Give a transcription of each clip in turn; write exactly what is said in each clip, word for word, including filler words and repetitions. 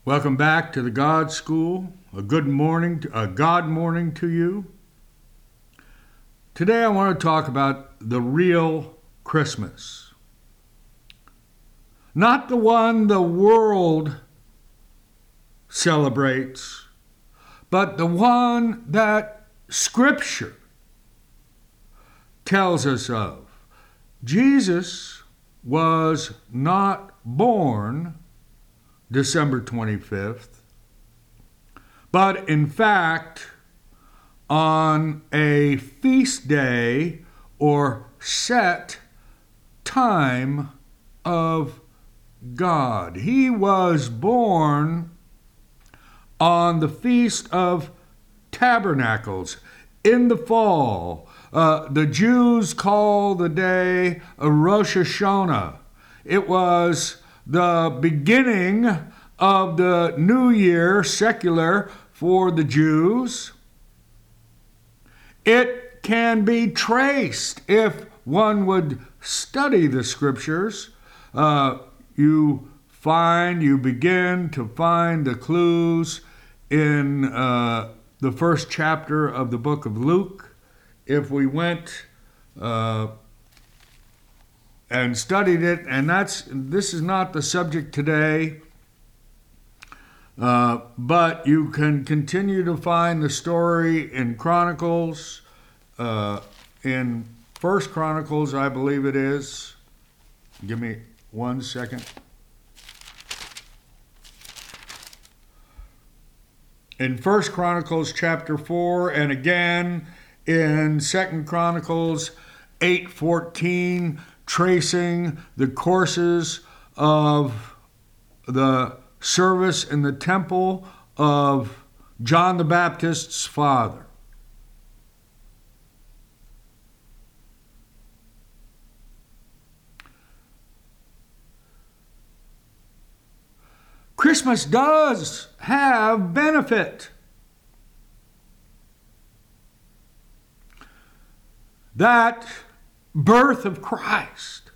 Welcome back to the God School. A good morning, a God morning to you. Today I want to talk about the real Christmas. Not the one the world celebrates, but the one that Scripture tells us of. Jesus was not born December twenty-fifth, but in fact, on a feast day or set time of God. He was born on the Feast of Tabernacles in the fall. Uh, the Jews call the day a Rosh Hashanah. It was the beginning of the new year, secular, for the Jews. It can be traced if one would study the Scriptures. Uh, you find, you begin to find the clues in uh, the first chapter of the book of Luke. If we went uh, and studied it, and that's this is not the subject today, uh, but you can continue to find the story in Chronicles, uh, in First Chronicles, I believe it is. Give me one second. In First Chronicles chapter four, and again in Second Chronicles eight fourteen, tracing the courses of the service in the temple of John the Baptist's father. Christmas does have benefit. That birth of Christ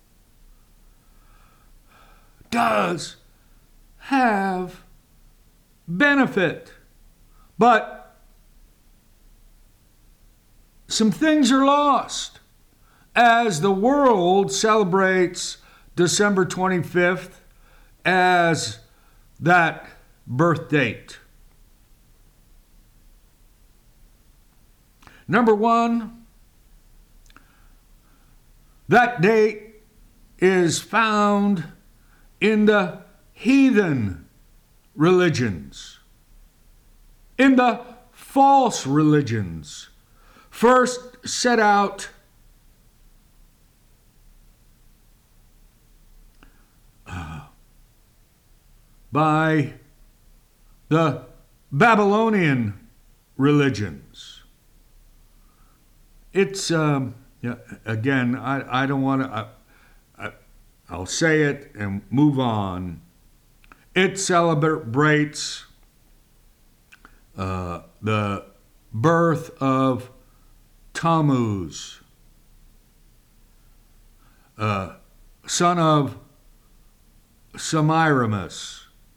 does have benefit, but some things are lost as the world celebrates December twenty-fifth as that birth date. Number one, that date is found in the heathen religions, in the false religions, first set out uh, by the Babylonian religions. It's um, Yeah, again, I, I don't want to, I, I, I'll say it and move on. It celebrates uh, the birth of Tammuz, uh, son of Semiramis,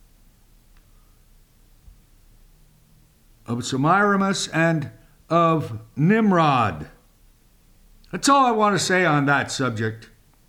of Semiramis and of Nimrod. That's all I want to say on that subject.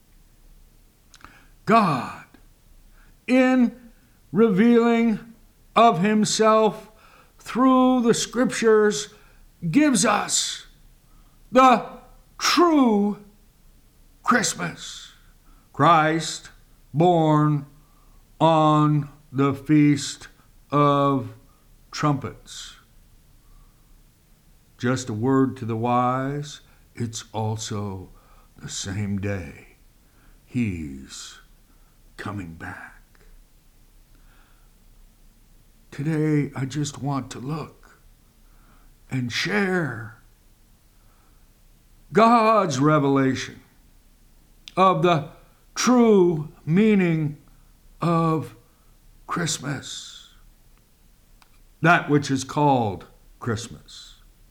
God, in revealing of himself through the Scriptures, gives us the true Christmas. Christ born on the Feast of Trumpets. Just a word to the wise, it's also the same day. He's coming back. Today, I just want to look and share God's revelation of the true meaning of Christmas, that which is called Christmas.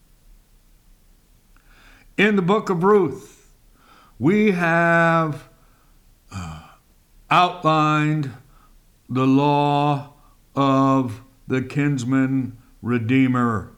In the book of Ruth, we have uh, outlined the law of the kinsman redeemer.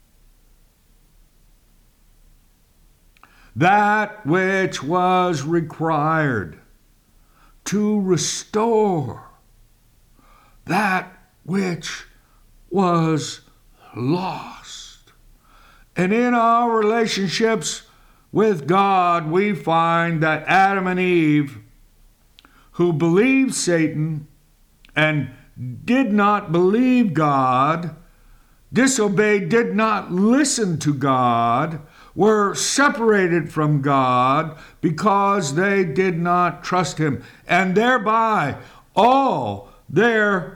That which was required to restore that which was lost. And in our relationships with God, we find that Adam and Eve, who believed Satan and did not believe God, disobeyed, did not listen to God, were separated from God because they did not trust Him. And thereby, all their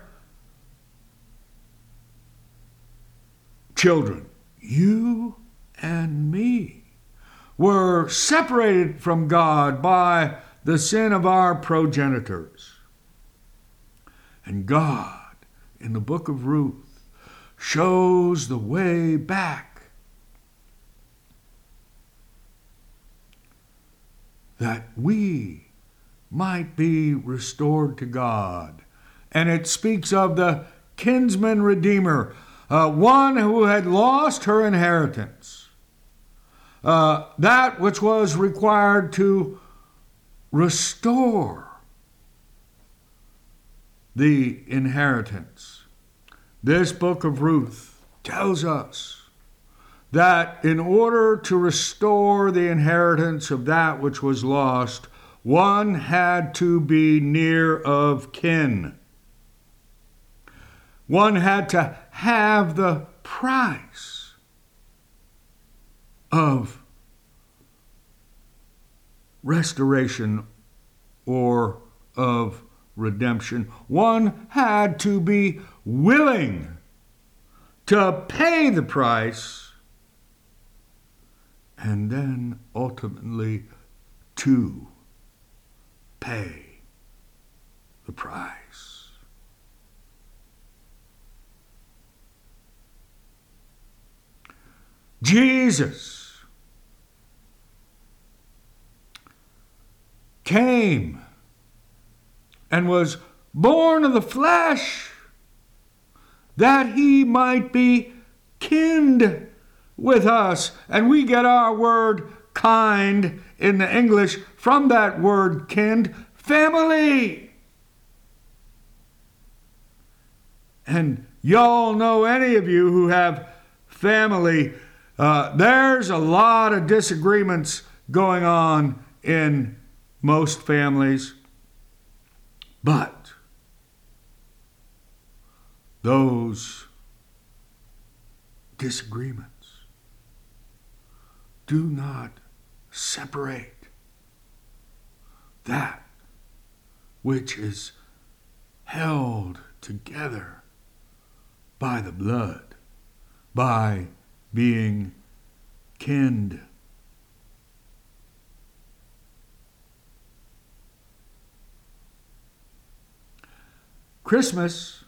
children, you and me, were separated from God by the sin of our progenitors. And God, in the book of Ruth, shows the way back, that we might be restored to God. And it speaks of the kinsman redeemer, uh, one who had lost her inheritance, uh, that which was required to restore the inheritance. This book of Ruth tells us that in order to restore the inheritance of that which was lost, one had to be near of kin. One had to have the price of restoration or of redemption. One had to be willing to pay the price and then ultimately to pay the price. Jesus came and was born of the flesh that he might be kinned with us. And we get our word kind in the English from that word kinned, family. And y'all know, any of you who have family, uh, there's a lot of disagreements going on in most families. But those disagreements do not separate that which is held together by the blood, by being kinned. Christmas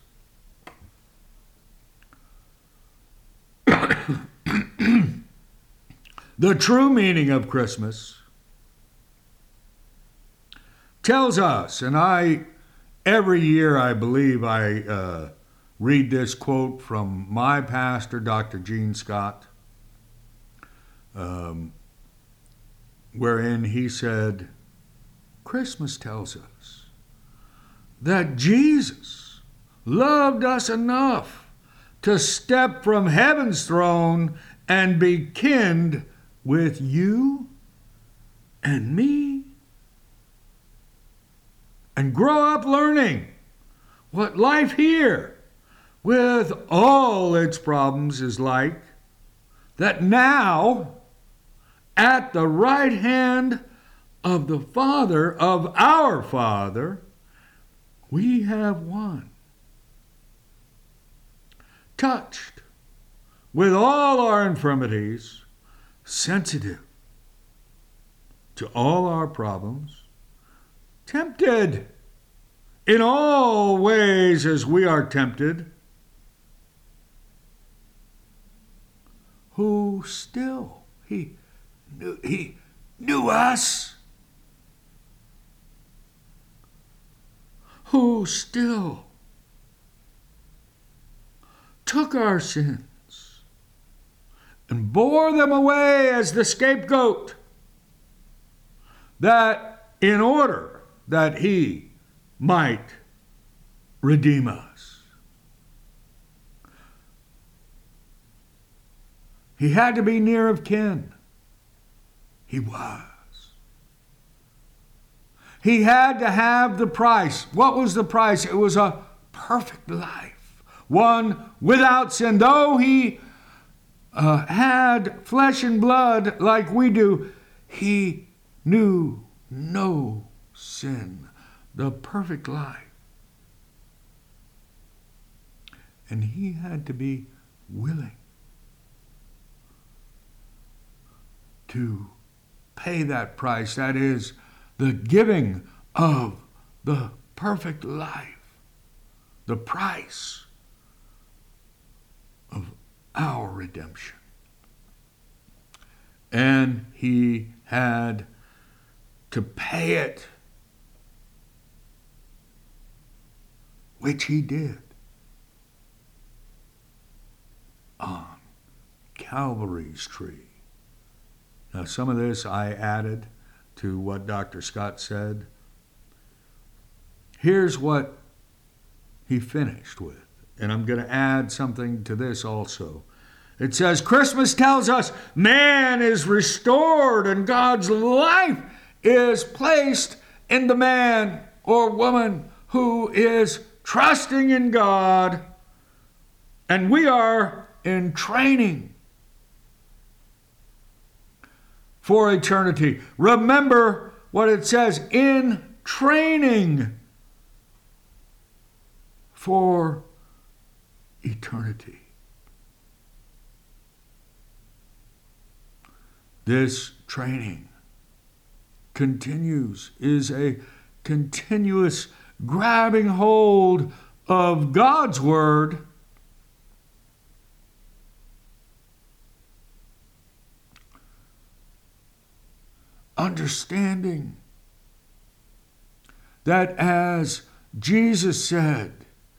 the true meaning of Christmas tells us, and I, every year I believe I uh, read this quote from my pastor, Doctor Gene Scott, um, wherein he said, Christmas tells us that Jesus loved us enough to step from heaven's throne and be kinned with you and me, and grow up learning what life here with all its problems is like, that now at the right hand of the Father, of our Father, we have one, touched with all our infirmities, sensitive to all our problems, tempted in all ways as we are tempted, who still, he knew, he knew us, who still took our sins and bore them away as the scapegoat, that in order that he might redeem us. He had to be near of kin. He was. He had to have the price. What was the price? It was a perfect life, one without sin. Though he uh, had flesh and blood like we do, he knew no sin. The perfect life. And he had to be willing to pay that price. That is, the giving of the perfect life, the price of our redemption. And he had to pay it, which he did on Calvary's tree. Now, some of this I added to what Doctor Scott said. Here's what he finished with, and I'm going to add something to this also. It says, Christmas tells us man is restored and God's life is placed in the man or woman who is trusting in God, and we are in training for eternity. Remember what it says, in training for eternity. This training continues, is a continuous grabbing hold of God's Word understanding that, as Jesus said,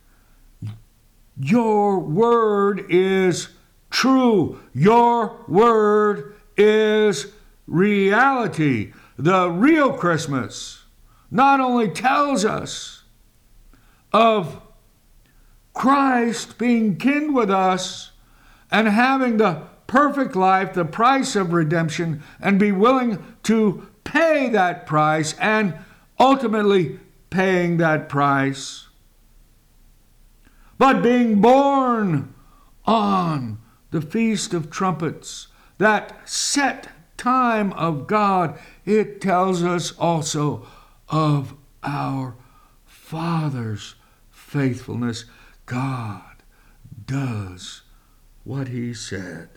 your word is true. Your word is reality. The real Christmas not only tells us of Christ being kin with us and having the perfect life, the price of redemption, and be willing to pay that price, and ultimately paying that price, but being born on the Feast of Trumpets, that set time of God. It tells us also of our Father's faithfulness. God does what he said.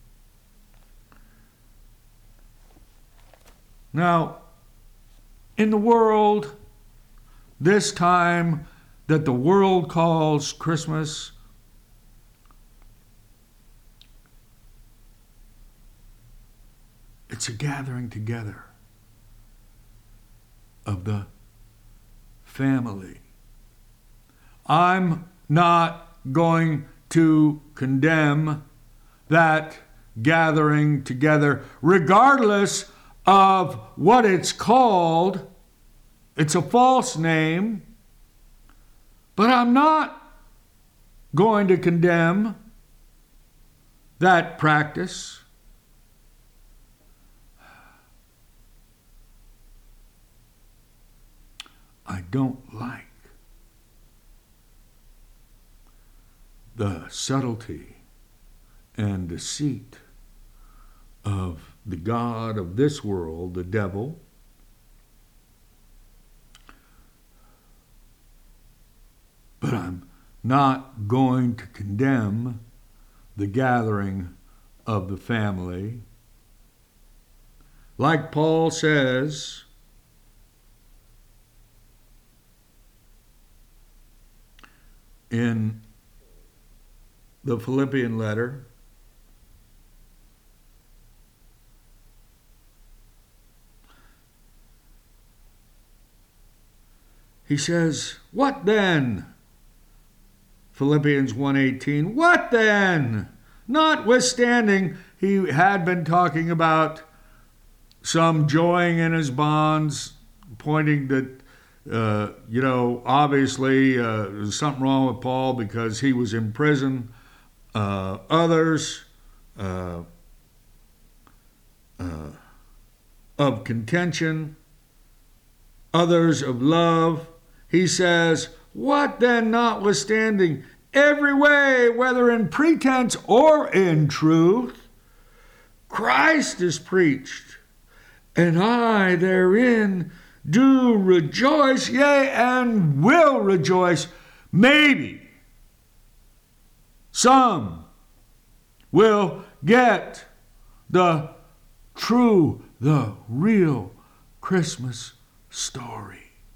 Now, in the world, this time that the world calls Christmas, it's a gathering together of the family. I'm not going to condemn that gathering together, regardless of what it's called. It's a false name, but I'm not going to condemn that practice. I don't like the subtlety and deceit of the god of this world, the devil, but I'm not going to condemn the gathering of the family. Like Paul says, in the Philippian letter, he says, what then? Philippians one eighteen. What then? Notwithstanding, he had been talking about some joying in his bonds, pointing that, uh, you know, obviously uh, there's something wrong with Paul because he was in prison. Uh, others uh, uh, of contention, others of love. He says, what then notwithstanding? Every way, whether in pretense or in truth, Christ is preached, and I therein do rejoice, yea, and will rejoice. Maybe some will get the true, the real Christmas story.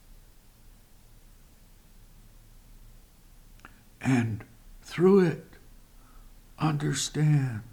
And through it, understand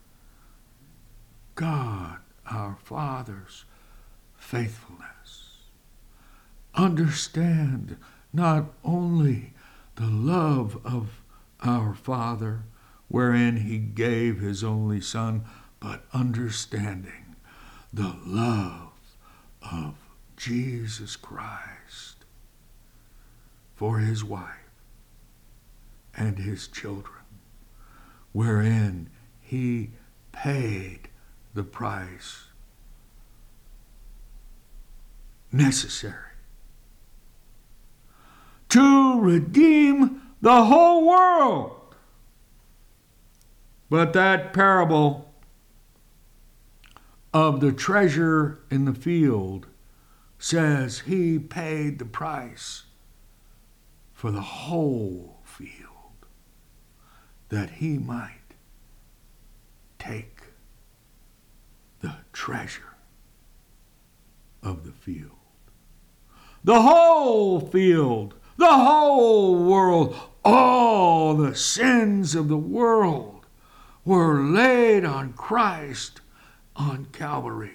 God, our Father's faithfulness. Understand not only the love of our Father, wherein he gave his only Son, but understanding the love of Jesus Christ for his wife and his children, wherein he paid the price necessary to redeem the whole world. But that parable of the treasure in the field says he paid the price for the whole field, that he might take the treasure of the field. The whole field, the whole world, all the sins of the world were laid on Christ on Calvary.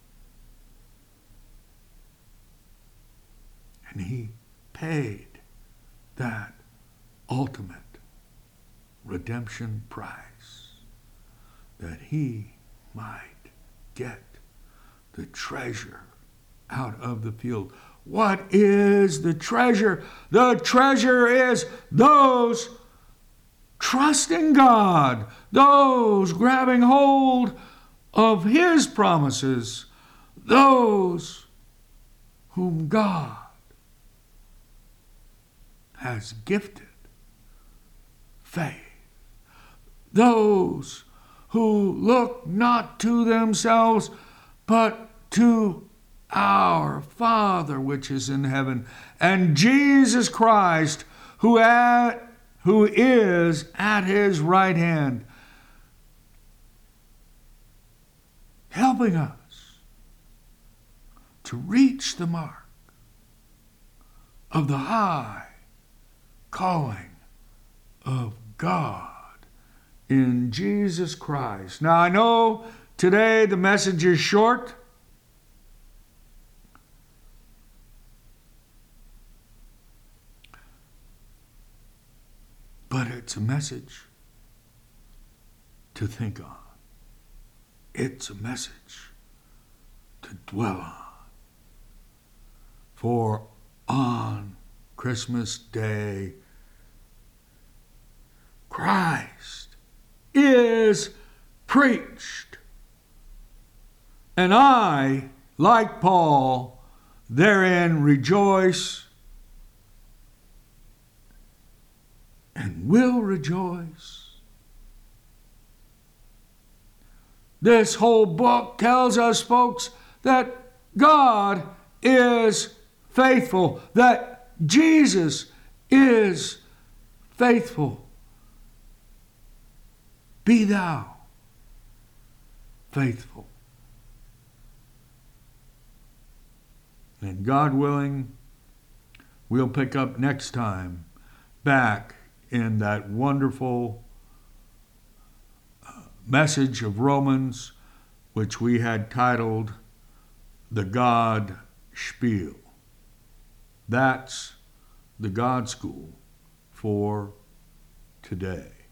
And he paid that ultimate redemption price, that he might get the treasure out of the field. What is the treasure? The treasure is those trusting God, those grabbing hold of his promises, those whom God has gifted faith. Those who look not to themselves, but to our Father which is in heaven, and Jesus Christ, who at who is at his right hand, helping us to reach the mark of the high calling of God in Jesus Christ. Now, I know today the message is short, but it's a message to think on. It's a message to dwell on. For on Christmas Day, Christ is preached. And I, like Paul, therein rejoice and will rejoice. This whole book tells us, folks, that God is faithful, that Jesus is faithful. Be thou faithful. And God willing, we'll pick up next time back in that wonderful uh, message of Romans, which we had titled The God Spiel. That's the God School for today.